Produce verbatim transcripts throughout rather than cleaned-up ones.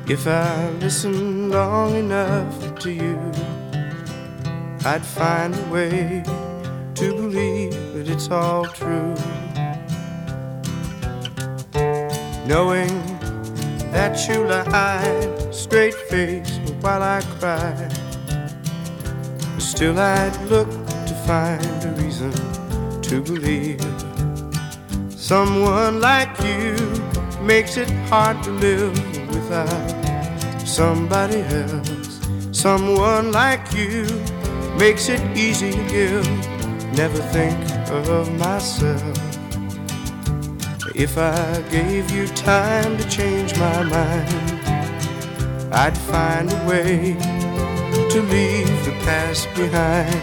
If I listened long enough to you, I'd find a way to believe that it's all true. Knowing that you lied straight-faced while I cried, but still I'd look to find a reason to believe. Someone like you makes it hard to live without somebody else. Someone like you makes it easy to give. Never think of myself. If I gave you time to change my mind, I'd find a way to leave the past behind.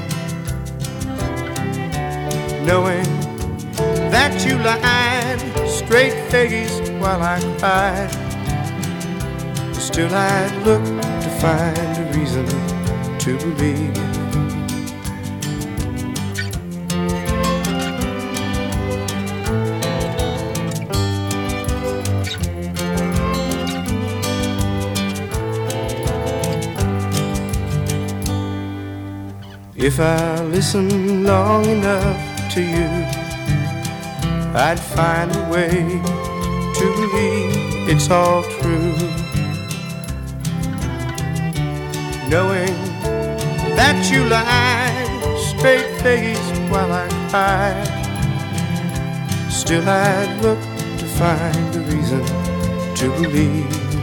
Knowing that you lied straight-faced while I cried, still I'd look to find a reason to believe. If I listened long enough to you, I'd find a way to believe it's all true. Knowing that you lied straight-faced while I cried, still I'd look to find a reason to believe.